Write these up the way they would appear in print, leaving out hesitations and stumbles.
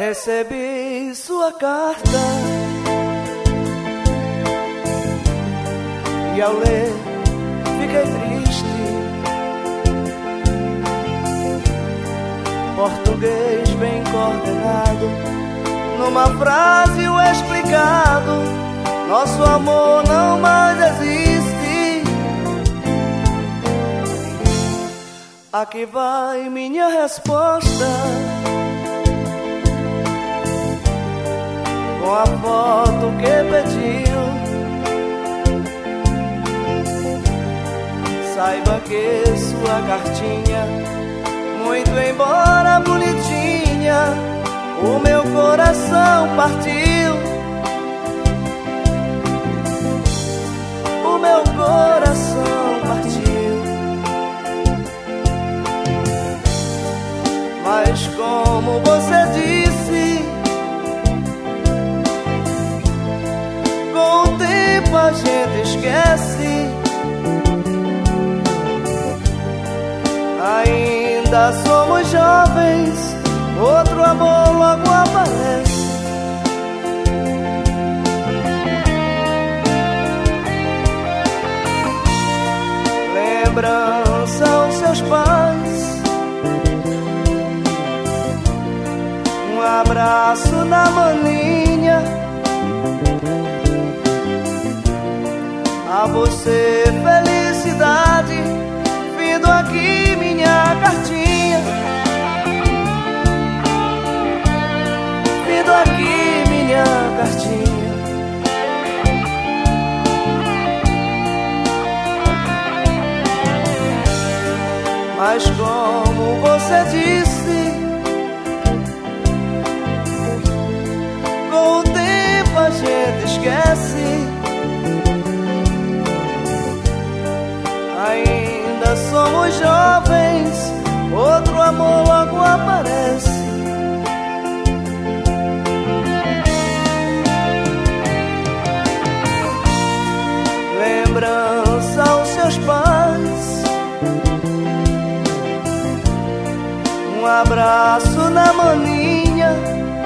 Recebi sua carta e ao ler fiquei triste. Português bem coordenado, numa frase o explicado: nosso amor não mais existe. Aqui vai minha resposta, com a foto que pediu. Saiba que sua cartinha, muito embora bonitinha, o meu coração partiu. O meu coração partiu. Mas como você disse, com o tempo a gente esquece. Ainda somos jovens, outro amor logo aparece. Lembrança aos seus pais, um abraço na maninha. A você felicidade, vindo aqui minha cartinha. Vindo aqui minha cartinha. Mas como você disse, com o tempo a gente esquece. Ainda somos jovens, outro amor logo aparece. Lembrança aos seus pais, um abraço na maninha.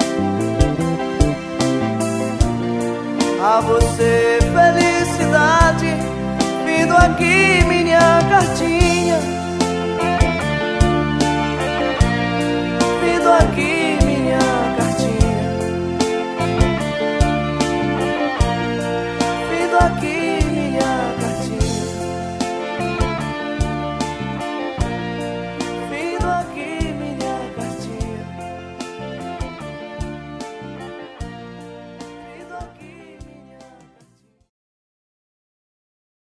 A você felicidade, vindo aqui minha cartinha.